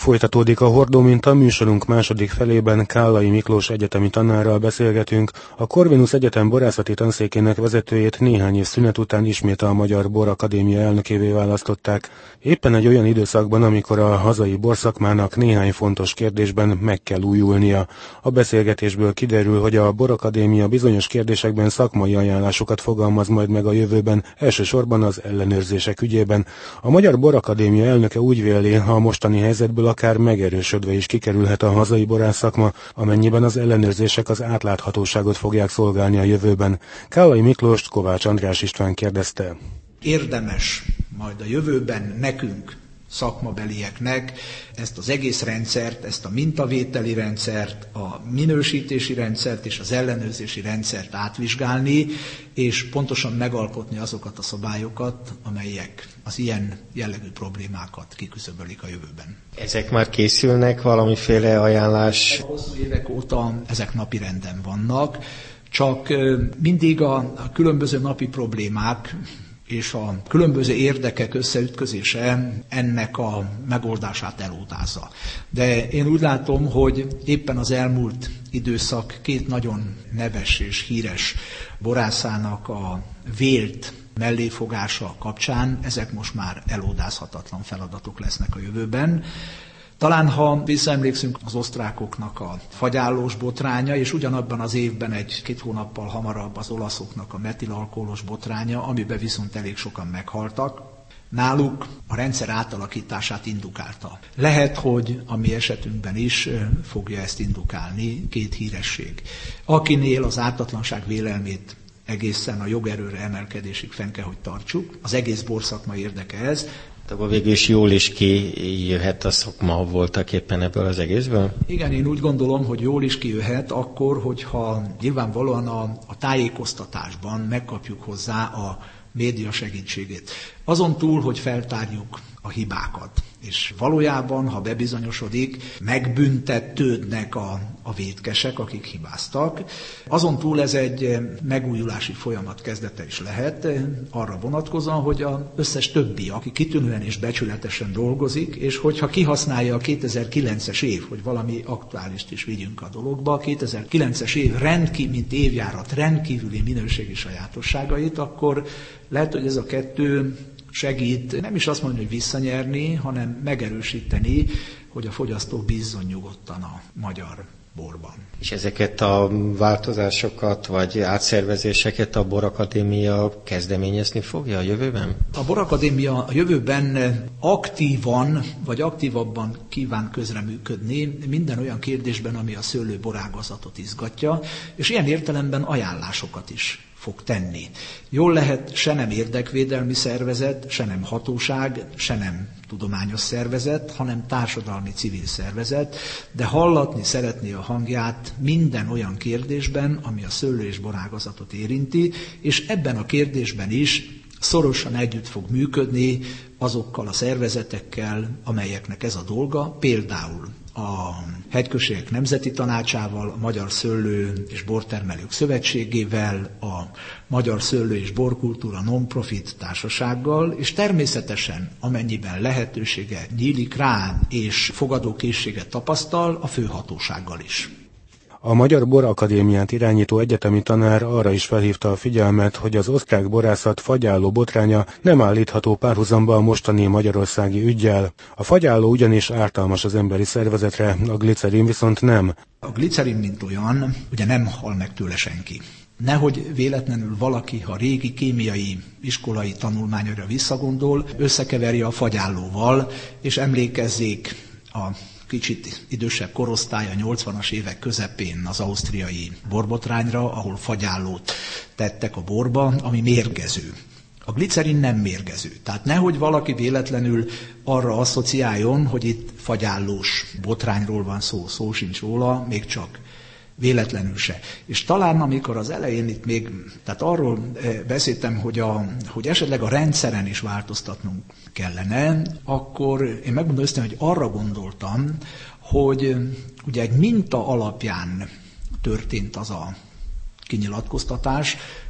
Folytatódik a Hordó Minta, műsorunk második felében Kállai Miklós egyetemi tanárral beszélgetünk. A Corvinus Egyetem borászati tanszékének vezetőjét néhány év szünet után ismét a Magyar Borakadémia elnökévé választották. Éppen egy olyan időszakban, amikor a hazai borszakmának néhány fontos kérdésben meg kell újulnia. A beszélgetésből kiderül, hogy a Borakadémia bizonyos kérdésekben szakmai ajánlásokat fogalmaz majd meg a jövőben, elsősorban az ellenőrzések ügyében. A Magyar Borakadémia elnöke úgy véli, a mostani helyzetből akár megerősödve is kikerülhet a hazai borászszakma, amennyiben az ellenőrzések az átláthatóságot fogják szolgálni a jövőben. Kállai Miklóst Kovács András István kérdezte. Érdemes majd a jövőben nekünk, szakmabelieknek ezt az egész rendszert, ezt a mintavételi rendszert, a minősítési rendszert és az ellenőrzési rendszert átvizsgálni, és pontosan megalkotni azokat a szabályokat, amelyek az ilyen jellegű problémákat kiküszöbölik a jövőben. Ezek már készülnek, valamiféle ajánlás? Hosszú évek óta ezek napirenden vannak, csak mindig a különböző napi problémák és a különböző érdekek összeütközése ennek a megoldását elódázza. De én úgy látom, hogy éppen az elmúlt időszak két nagyon neves és híres borászának a vélt melléfogása kapcsán ezek most már elódázhatatlan feladatok lesznek a jövőben. Talán, ha visszaemlékszünk az osztrákoknak a fagyállós botránya, és ugyanabban az évben egy-két hónappal hamarabb az olaszoknak a metilalkoholos botránya, amiben viszont elég sokan meghaltak, náluk a rendszer átalakítását indukálta. Lehet, hogy a mi esetünkben is fogja ezt indukálni két híresség. Akinél az ártatlanság vélelmét egészen a jogerőre emelkedésig fenn kell, hogy tartsuk, az egész borszakma érdeke ez. Akkor végül is jól is kijöhet a szakma voltak éppen ebből az egészből? Igen, én úgy gondolom, hogy jól is kijöhet akkor, hogyha nyilvánvalóan a tájékoztatásban megkapjuk hozzá a média segítségét. Azon túl, hogy feltárjuk a hibákat. És valójában, ha bebizonyosodik, megbüntetődnek a vétkesek, akik hibáztak. Azon túl ez egy megújulási folyamat kezdete is lehet, arra vonatkozóan, hogy az összes többi, aki kitűnően és becsületesen dolgozik, és hogyha kihasználja a 2009-es év, hogy valami aktuálist is vigyünk a dologba, 2009-es év mint évjárat rendkívüli minőségi sajátosságait, akkor lehet, hogy ez a kettő segít, nem is azt mondani, hogy visszanyerni, hanem megerősíteni, hogy a fogyasztó bízzon nyugodtan a magyar borban. És ezeket a változásokat, vagy átszervezéseket a Borakadémia kezdeményezni fogja a jövőben? A Borakadémia a jövőben aktívan, vagy aktívabban kíván közreműködni minden olyan kérdésben, ami a szőlőborágazatot izgatja, és ilyen értelemben ajánlásokat is fog tenni. Jól lehet, se nem érdekvédelmi szervezet, se nem hatóság, se nem tudományos szervezet, hanem társadalmi civil szervezet, de hallatni szeretné a hangját minden olyan kérdésben, ami a szőlő- és borágazatot érinti, és ebben a kérdésben is szorosan együtt fog működni azokkal a szervezetekkel, amelyeknek ez a dolga, például a Hegyközségek Nemzeti Tanácsával, a Magyar Szőlő- és Bortermelők Szövetségével, a Magyar Szőlő- és Borkultúra Non-Profit Társasággal, és természetesen, amennyiben lehetősége nyílik rá, és fogadókészséget tapasztal, a főhatósággal is. A Magyar Borakadémiát irányító egyetemi tanár arra is felhívta a figyelmet, hogy az osztrák borászat fagyálló botránya nem állítható párhuzamba a mostani magyarországi üggyel. A fagyálló ugyanis ártalmas az emberi szervezetre, a glicerin viszont nem. A glicerin, mint olyan, ugye nem hal meg tőle senki. Nehogy véletlenül valaki, ha régi kémiai iskolai tanulmányra visszagondol, összekeverje a fagyállóval, és emlékezzék a kicsit idősebb korosztály a 80-as évek közepén az ausztriai borbotrányra, ahol fagyállót tettek a borba, ami mérgező. A glicerin nem mérgező. Tehát nehogy valaki véletlenül arra asszociáljon, hogy itt fagyállós botrányról van szó sincs róla, még csak véletlenül se. És talán amikor az elején itt még, tehát arról beszéltem, hogy esetleg a rendszeren is változtatnunk kellene, akkor én megmondom őszintén, hogy arra gondoltam, hogy ugye egy minta alapján történt az a kinyilatkoztatás,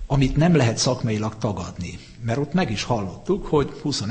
amit nem lehet szakmailag tagadni. Mert ott meg is hallottuk, hogy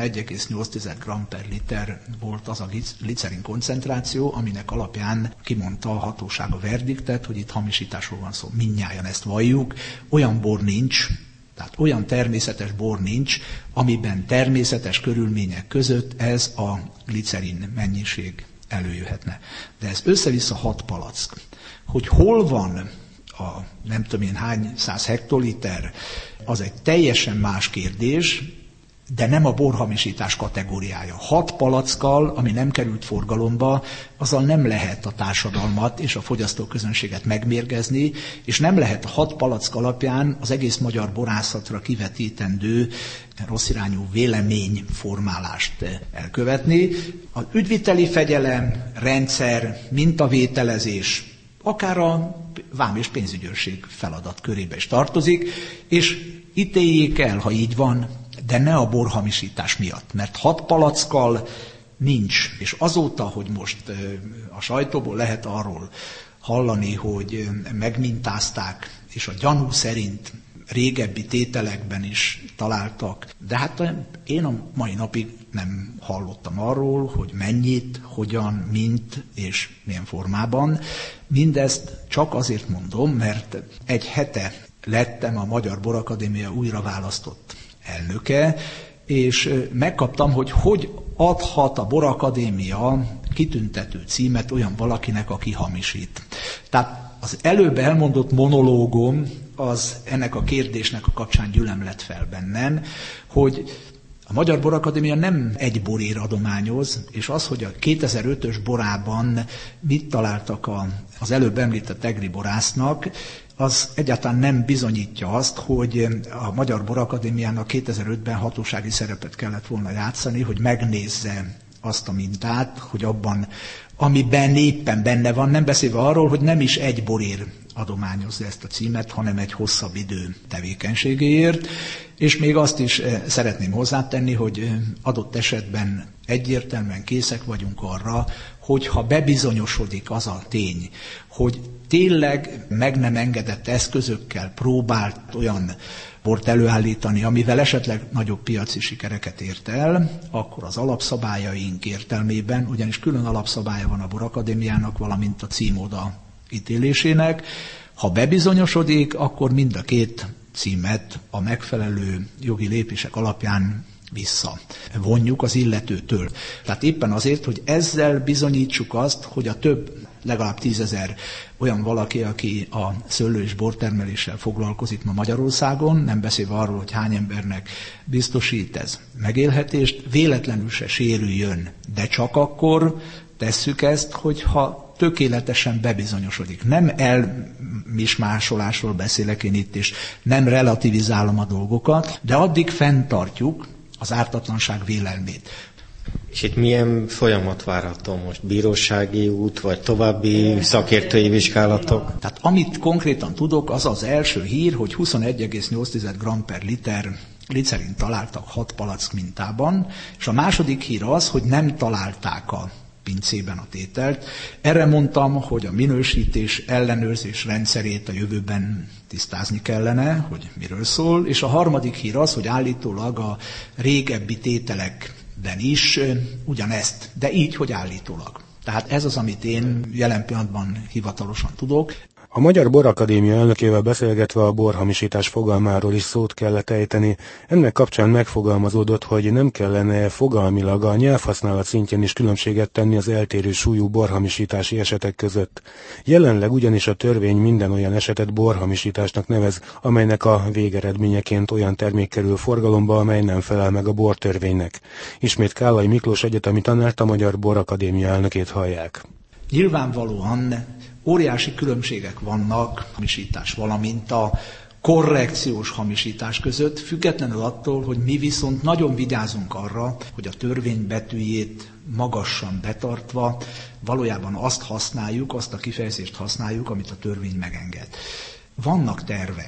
21,8 g per liter volt az a glicerin koncentráció, aminek alapján kimondta a hatóság a verdiktet, hogy itt hamisításról van szó. Mindnyájan ezt valljuk. Olyan bor nincs, tehát olyan természetes bor nincs, amiben természetes körülmények között ez a glicerin mennyiség előjöhetne. De ez össze-vissza 6 palack. Hogy hol van a nem tudom én hány 100 hektoliter, az egy teljesen más kérdés, de nem a borhamisítás kategóriája. 6 palackkal, ami nem került forgalomba, azzal nem lehet a társadalmat és a fogyasztóközönséget megmérgezni, és nem lehet a 6 palack alapján az egész magyar borászatra kivetítendő rosszirányú véleményformálást elkövetni. Az ügyviteli fegyelem, rendszer, mintavételezés, akár a vám- és pénzügyőrség feladat körébe is tartozik, és ítéljék el, ha így van, de ne a borhamisítás miatt, mert 6 palackkal nincs, és azóta, hogy most a sajtóból lehet arról hallani, hogy megmintázták, és a gyanú szerint régebbi tételekben is találtak, de hát én a mai napig nem hallottam arról, hogy mennyit, hogyan, mint és milyen formában. Mindezt csak azért mondom, mert egy hete lettem a Magyar Borakadémia újra választott elnöke, és megkaptam, hogy adhat a Borakadémia kitüntető címet olyan valakinek, aki hamisít. Tehát az előbb elmondott monológom az ennek a kérdésnek a kapcsán gyülemlett fel bennem, hogy a Magyar Borakadémia nem egy borért adományoz, és az, hogy a 2005-ös borában mit találtak az előbb említett egri borásznak, az egyáltalán nem bizonyítja azt, hogy a Magyar Borakadémiának 2005-ben hatósági szerepet kellett volna játszani, hogy megnézze azt a mintát, hogy abban, amiben éppen benne van, nem beszélve arról, hogy nem is egy borér adományozza ezt a címet, hanem egy hosszabb idő tevékenységéért. És még azt is szeretném hozzátenni, hogy adott esetben egyértelműen készek vagyunk arra, hogyha bebizonyosodik az a tény, hogy tényleg meg nem engedett eszközökkel próbált olyan bort előállítani, amivel esetleg nagyobb piaci sikereket ért el, akkor az alapszabályaink értelmében, ugyanis külön alapszabálya van a Borakadémiának, valamint a címoda ítélésének. Ha bebizonyosodik, akkor mind a 2 címet a megfelelő jogi lépések alapján visszavonjuk az illetőtől. Tehát éppen azért, hogy ezzel bizonyítsuk azt, hogy a több, legalább 10 000 olyan valaki, aki a szőlő- és bortermeléssel foglalkozik ma Magyarországon, nem beszélve arról, hogy hány embernek biztosít ez megélhetést, véletlenül se sérüljön. De csak akkor tesszük ezt, hogyha tökéletesen bebizonyosodik. Nem elmismásolásról beszélek én itt, és nem relativizálom a dolgokat, de addig fenntartjuk az ártatlanság vélelmét. És itt milyen folyamat várható most? Bírósági út, vagy további szakértői vizsgálatok? Tehát amit konkrétan tudok, az az első hír, hogy 21,8 g per liter glicerin találtak 6 palack mintában, és a második hír az, hogy nem találták a pincében a tételt. Erre mondtam, hogy a minősítés ellenőrzés rendszerét a jövőben tisztázni kellene, hogy miről szól, és a harmadik hír az, hogy állítólag a régebbi tételekben is ugyanezt, de így, hogy állítólag. Tehát ez az, amit én jelen pillanatban hivatalosan tudok. A Magyar Borakadémia elnökével beszélgetve a borhamisítás fogalmáról is szót kellett ejteni. Ennek kapcsán megfogalmazódott, hogy nem kellene fogalmilag a nyelvhasználat szintjén is különbséget tenni az eltérő súlyú borhamisítási esetek között. Jelenleg ugyanis a törvény minden olyan esetet borhamisításnak nevez, amelynek a végeredményeként olyan termék kerül forgalomba, amely nem felel meg a bortörvénynek. Ismét Kállai Miklós egyetemi tanárt, a Magyar Borakadémia elnökét hallják. Nyilvánvalóan óriási különbségek vannak hamisítás, valamint a korrekciós hamisítás között, függetlenül attól, hogy mi viszont nagyon vigyázunk arra, hogy a törvény betűjét magassan betartva valójában azt használjuk, azt a kifejezést használjuk, amit a törvény megenged. Vannak tervek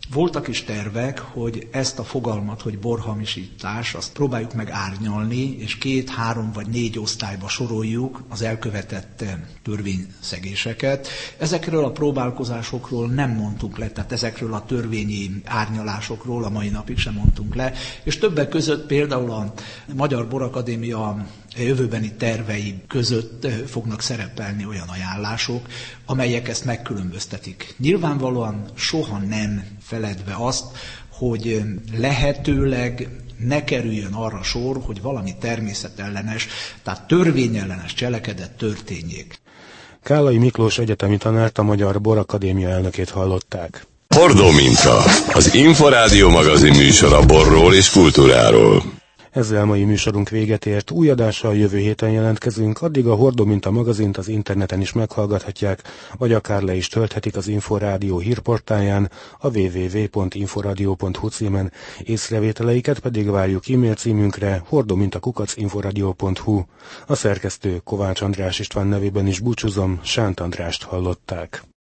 Voltak is tervek, hogy ezt a fogalmat, hogy borhamisítás, azt próbáljuk meg árnyalni, és 2, 3 vagy 4 osztályba soroljuk az elkövetett törvényszegéseket. Ezekről a próbálkozásokról nem mondtunk le, tehát ezekről a törvényi árnyalásokról a mai napig sem mondtunk le, és többek között például a Magyar Borakadémia jövőbeni tervei között fognak szerepelni olyan ajánlások, amelyek ezt megkülönböztetik. Nyilvánvalóan soha nem feledve azt, hogy lehetőleg ne kerüljön arra sor, hogy valami természetellenes, tehát törvényellenes cselekedet történjék. Kállai Miklós egyetemi tanárt, a Magyar Borakadémia elnökét hallották. Hordó minta, az Inforádió magazin műsor a borról és kultúráról. Ezzel mai műsorunk véget ért, új adással jövő héten jelentkezünk, addig a Hordó Minta magazint az interneten is meghallgathatják, vagy akár le is tölthetik az Inforádió hírportáján, a www.inforadio.hu címen, észrevételeiket pedig várjuk e-mail címünkre hordominta@inforadio.hu. A szerkesztő Kovács András István nevében is búcsúzom, Sánt Andrást hallották.